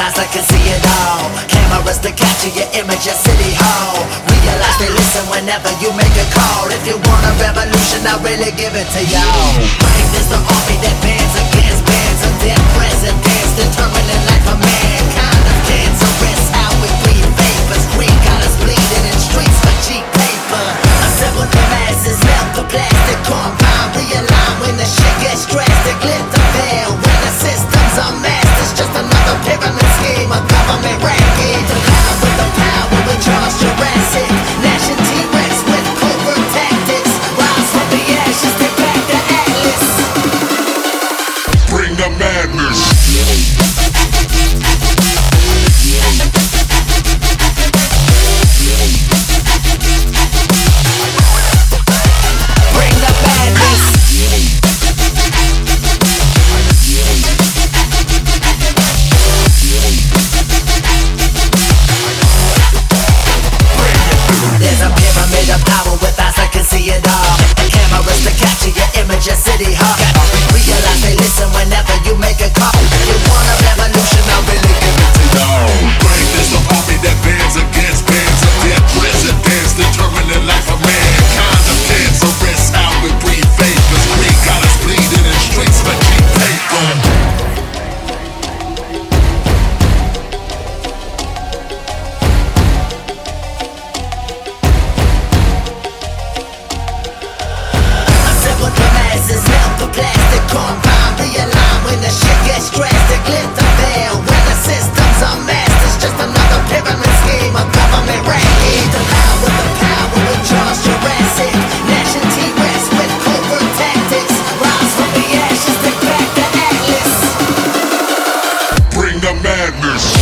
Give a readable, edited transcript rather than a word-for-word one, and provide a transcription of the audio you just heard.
eyes that can see it all. Cameras to capture your image at City Hall. Realize they listen whenever you make a call. If you want a revolution, I'll really give it to y'all. Brain is the army that bands against bands of dead presidents, determining life of mankind of cancerous. How we breathe vapors, green got us bleeding in streets for cheap paper. Assemble the masses, melt the plastic compound, realign when the shit gets drastic. Lift the veil when the systems are masked. It's just another pyramid scheme, a government racket. To power with the power, we charge Jurassic. Gnashing T-Rex with covert tactics. Rise from the ashes, take back the Atlas. Bring the madness. Bring the madness. There's a pyramid of power with eyes that can see it all, and cameras to capture your image at City Hall. Realize they listen whenever you make a call. If you want a revolution, I'll really give it to y'all. Brain is the army that bands against bands of dead presidents, determining life of mankind of cancerous. How we breathe vapors, green got us bleeding in streets for cheap paper. Assemble the masses, melt the plastic compound, realign when the shit gets drastic. Lift the veil when the systems are masked. It's just another pyramid scheme, a government racket. The power, we charge Jurassic. Gnashing T-Rex with covert tactics. Rise from the ashes, take back the Atlas. Bring the madness.